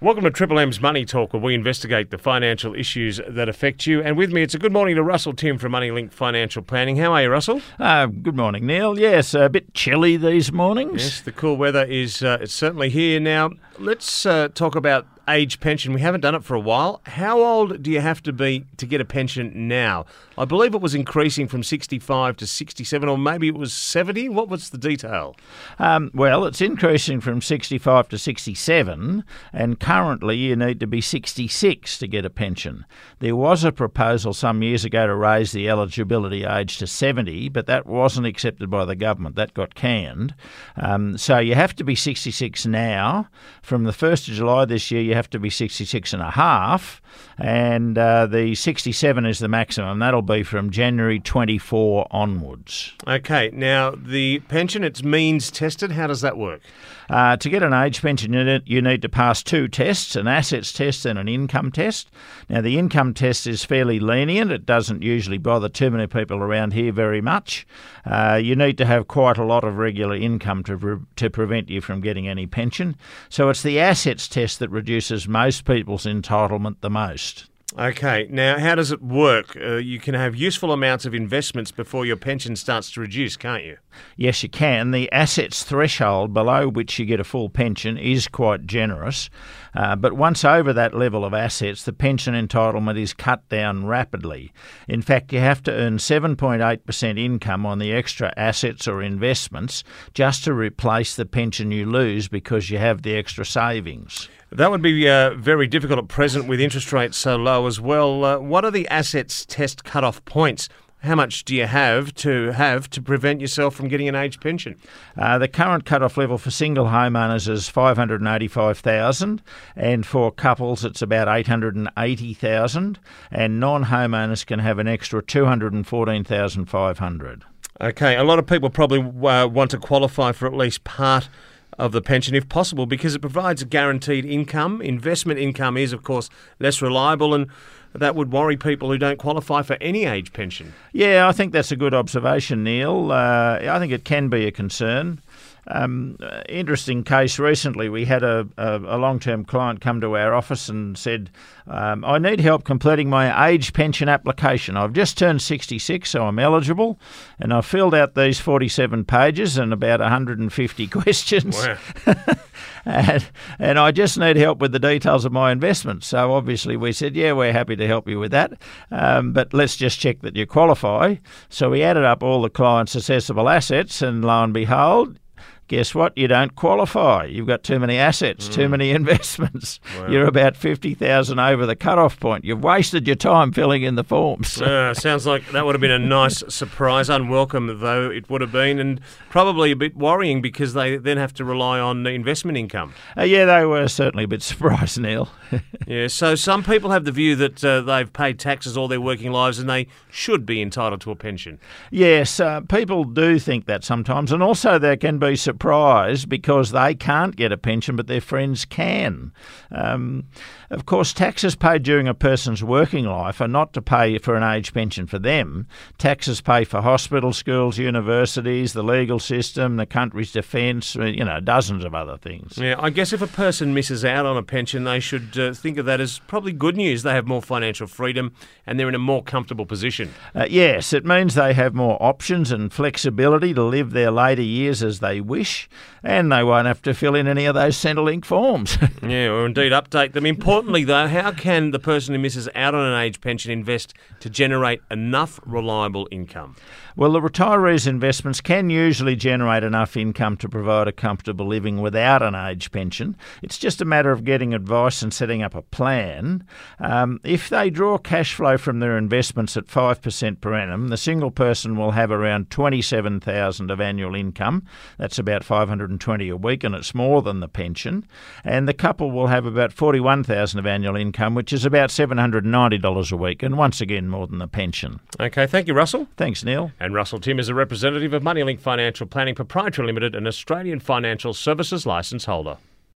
Welcome to Triple M's Money Talk, where we investigate the financial issues that affect you. And with me, it's a good morning to Russell Tim from MoneyLink Financial Planning. How are you, Russell? Good morning, Neil. Yes, a bit chilly these mornings. Yes, the cool weather is it's certainly here. Now, let's talk about age pension. We haven't done it for a while. How old do you have to be to get a pension now? I believe it was increasing from 65 to 67, or maybe it was 70. What was the detail? Well, it's increasing from 65 to 67, and currently you need to be 66 to get a pension. There was a proposal some years ago to raise the eligibility age to 70, but that wasn't accepted by the government. That got canned. So you have to be 66 now. From the 1st of July this year, you have to be 66 and a half, and the 67 is the maximum. That'll be from January 24 onwards. Okay, now the pension, it's means tested. How does that work? To get an age pension, you need to pass two tests, an assets test and an income test. Now, the income test is fairly lenient. It doesn't usually bother too many people around here very much. You need to have quite a lot of regular income to prevent you from getting any pension. So it's the assets test that reduces most people's entitlement the most. Okay, now how does it work? You can have useful amounts of investments before your pension starts to reduce, can't you? Yes, you can. The assets threshold below which you get a full pension is quite generous, but once over that level of assets, the pension entitlement is cut down rapidly. In fact, you have to earn 7.8% income on the extra assets or investments just to replace the pension you lose because you have the extra savings. That would be very difficult at present with interest rates so low as well. What are the assets test cut-off points? How much do you have to prevent yourself from getting an age pension? The current cut-off level for single homeowners is $585,000, and for couples it's about $880,000, and non-homeowners can have an extra $214,500. Okay, a lot of people probably want to qualify for at least part of the pension if possible because it provides a guaranteed income. Investment income is, of course, less reliable, and that would worry people who don't qualify for any age pension. Yeah, I think that's a good observation, Neil. I think it can be a concern. Interesting case recently. We had a long-term client come to our office and said, I need help completing my age pension application. I've just turned 66, so I'm eligible, and I've filled out these 47 pages and about 150 questions. Wow. And I just need help with the details of my investments. So obviously we said, yeah, we're happy to help you with that, but let's just check that you qualify. So we added up all the client's assessable assets, and lo and behold, guess what? You don't qualify. You've got too many assets, too many investments. Wow. You're about $50,000 over the cut-off point. You've wasted your time filling in the forms. Sounds like that would have been a nice surprise, unwelcome though it would have been, and probably a bit worrying because they then have to rely on investment income. Yeah, they were certainly a bit surprised, Neil. Yeah, so some people have the view that they've paid taxes all their working lives and they should be entitled to a pension. Yes, people do think that sometimes, and also there can be surprised because they can't get a pension but their friends can. Of course, taxes paid during a person's working life are not to pay for an age pension for them. Taxes pay for hospitals, schools, universities, the legal system, the country's defence, dozens of other things. Yeah, I guess if a person misses out on a pension, they should think of that as probably good news. They have more financial freedom and they're in a more comfortable position. Yes, it means they have more options and flexibility to live their later years as they wish, and they won't have to fill in any of those Centrelink forms. Yeah, or indeed update them. Importantly, though, how can the person who misses out on an age pension invest to generate enough reliable income? Well, the retirees' investments can usually generate enough income to provide a comfortable living without an age pension. It's just a matter of getting advice and setting up a plan. If they draw cash flow from their investments at 5% per annum, the single person will have around $27,000 of annual income. That's about $520 a week, and it's more than the pension. And the couple will have about $41,000 of annual income, which is about $790 a week, and once again more than the pension. Okay, thank you, Russell. Thanks, Neil. And Russell Tim is a representative of MoneyLink Financial Planning Proprietary Limited, an Australian financial services licence holder.